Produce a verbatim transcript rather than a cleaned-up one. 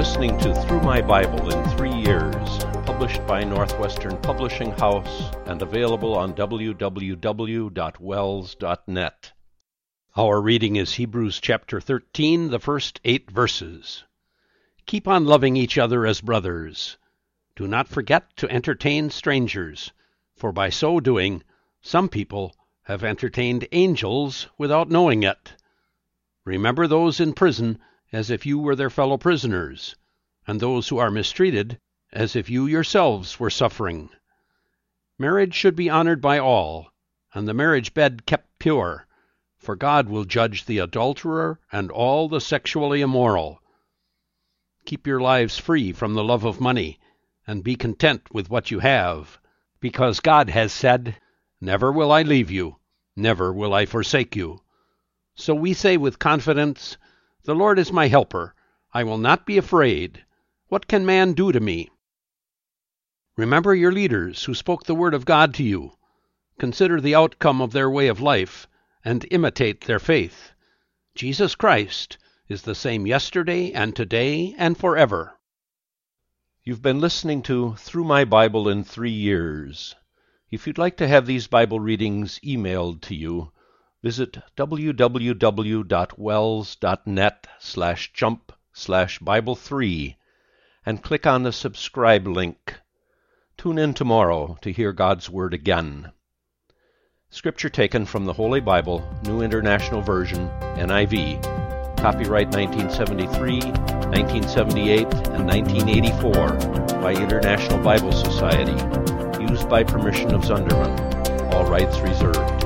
listening to Through My Bible in Three Years, published by Northwestern Publishing House and available on w w w dot wells dot net. Our reading is Hebrews chapter thirteen, the first eight verses. Keep on loving each other as brothers. Do not forget to entertain strangers, for by so doing, some people have entertained angels without knowing it. Remember those in prison as if you were their fellow prisoners, and those who are mistreated as if you yourselves were suffering. Marriage should be honored by all, and the marriage bed kept pure, for God will judge the adulterer and all the sexually immoral. Keep your lives free from the love of money, and be content with what you have, because God has said, "Never will I leave you, never will I forsake you." So we say with confidence, "The Lord is my helper. I will not be afraid. What can man do to me?" Remember your leaders who spoke the word of God to you. Consider the outcome of their way of life and imitate their faith. Jesus Christ is the same yesterday and today and forever. You've been listening to Through My Bible in Three Years. If you'd like to have these Bible readings emailed to you, visit w w w dot wells dot net slash jump slash Bible three and click on the subscribe link. Tune in tomorrow to hear God's Word again. Scripture taken from the Holy Bible, New International Version, N I V. Copyright nineteen seventy-three, nineteen seventy-eight, and nineteen eighty-four by International Bible Society. Used by permission of Zunderman. All rights reserved.